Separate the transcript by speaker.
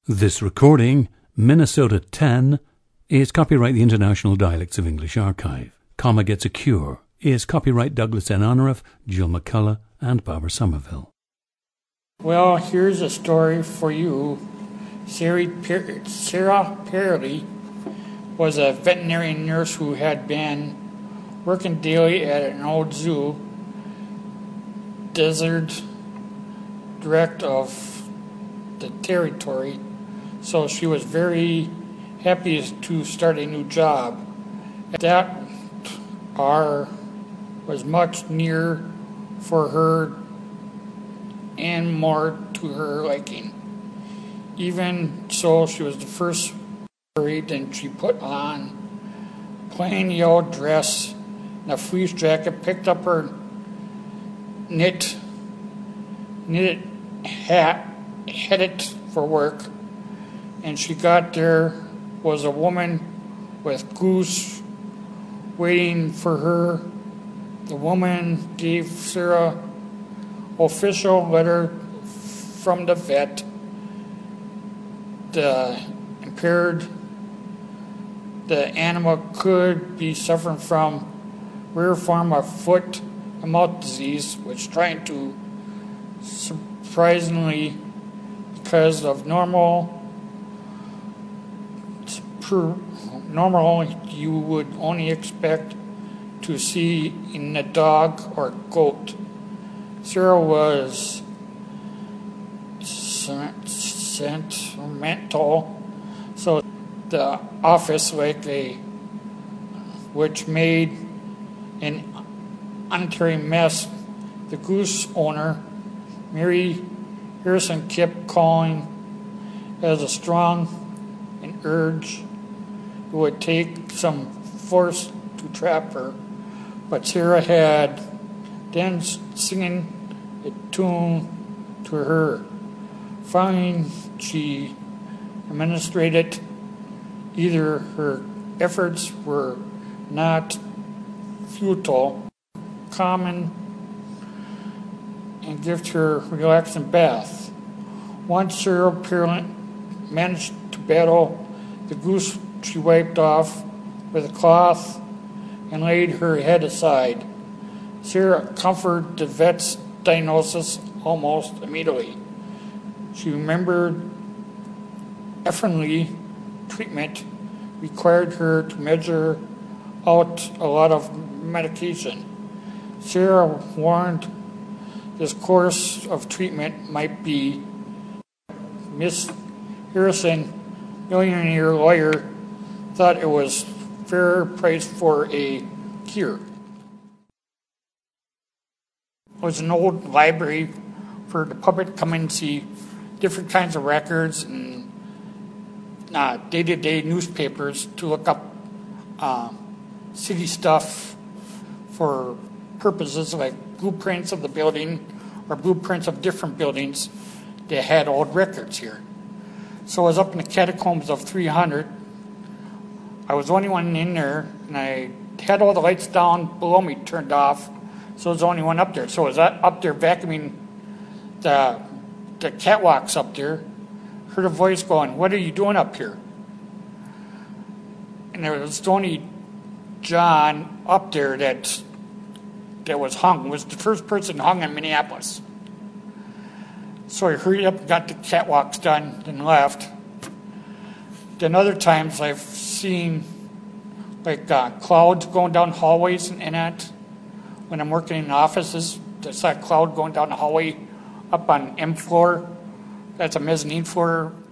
Speaker 1: This recording, Minnesota 10, is copyright the International Dialects of English Archive. Comma Gets a Cure is copyright Douglas N. Honorath, Jill McCullough, and Barbara Somerville.
Speaker 2: Well, here's a story for you. Sarah Perley was a veterinary nurse who had been working daily at an old zoo, desert direct of the territory. So she was very happy to start a new job. That was much nearer for her and more to her liking. Even so, she was the first married, and she put on plain yellow dress and a fleece jacket, picked up her knitted hat, headed for work, and she got there, was a woman with Goose waiting for her. The woman gave Sarah official letter from the vet. The animal could be suffering from rare form of foot and mouth disease, which trying to surprisingly, because of normal you would only expect to see in a dog or goat. Sarah was sentimental, so the office which made an unitary mess. The Goose owner, Mary Harrison, kept calling as a strong and urge it would take some force to trap her, but Sarah had then singing a tune to her. Finally, she demonstrated either her efforts were not futile, common, and give her a relaxing bath. Once Sarah Perlin managed to battle the Goose, she wiped off with a cloth and laid her head aside. Sarah comforted the vet's diagnosis almost immediately. She remembered effortlessly treatment required her to measure out a lot of medication. Sarah warned this course of treatment might be. Miss Harrison, millionaire lawyer, thought it was fair price for a cure. It was an old library for the public to come and see different kinds of records and day-to-day newspapers to look up city stuff for purposes like blueprints of the building or blueprints of different buildings. They had old records here. So I was up in the catacombs of 300. I was the only one in there, and I had all the lights down below me turned off, so I was the only one up there. So I was up there vacuuming the catwalks up there. Heard a voice going, "What are you doing up here?" And there was only John up there that was hung. Was the first person hung in Minneapolis. So I hurried up and got the catwalks done and left. Then other times I've seen clouds going down hallways and that. When I'm working in offices, there's that cloud going down the hallway up on M floor. That's a mezzanine floor